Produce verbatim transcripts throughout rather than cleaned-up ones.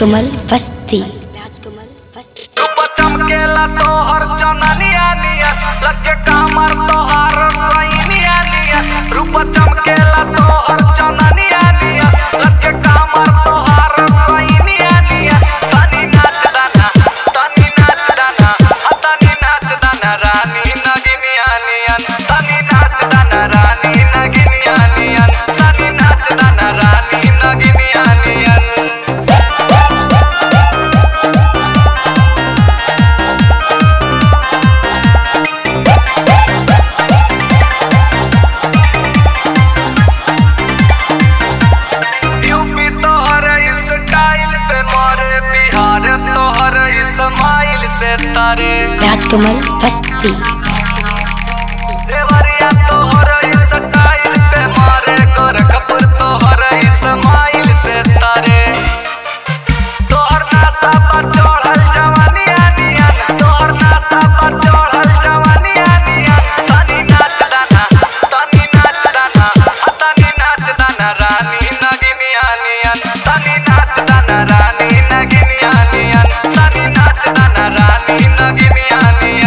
राजकमल बस्ती राजकमल बस्ती चमकेला तोहर चननिया निया लगे कामर तोहर सैनिया निया रूप चमकेला तोहर चननिया निया लगे कामर तोहर सैनिया निया तनी नाच दाना तनी नाच दाना तनी नाच दाना रानी नगिनिया निया तनी नाच दाना रानी नगिनिया निया तनी नाच दाना रानी नगिनिया निया राजकमल बस्ती देवरिया तोहर स्टाइल पे मारे गोरखपुर तोहर इस्माइल से तारे तोहर नाता पर चढ़ल जवानिया निया तोहर नाता पर चढ़ल जवानिया निया तनी नाच दाना तनी नाच दाना तनी नाच दाना रानी नगिनिया निया तनी नाच दाना रानी नगिनिया निया तनी नाच दाना रानी नगिनिया निया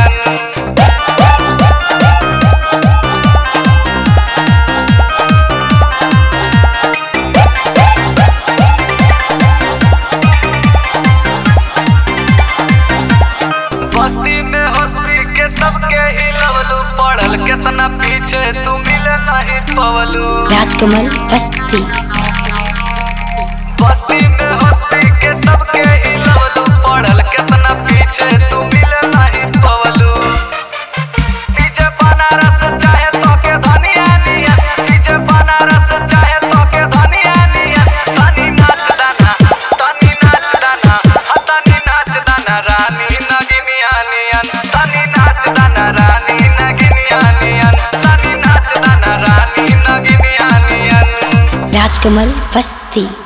बस्ती में हंसी के सबके हिलवलू पढ़ल केतना पीछे तू मिले नहीं पवलू राजकमल बस्ती बस्ती में हंसी के सबके हिलवलू पढ़ल केतना पीछे तू मिले नहीं पवलू डीजे बनारस चाहे तो के धनिया निया डीजे बनारस चाहे तो के धनिया निया तनी नाच दाना तनी नाच दाना तनी नाच दाना रानी नगिनिया निया तनी नाच दाना रानी नगिनिया निया तनी नाच दाना रानी नगिनिया निया राजकमल बस्ती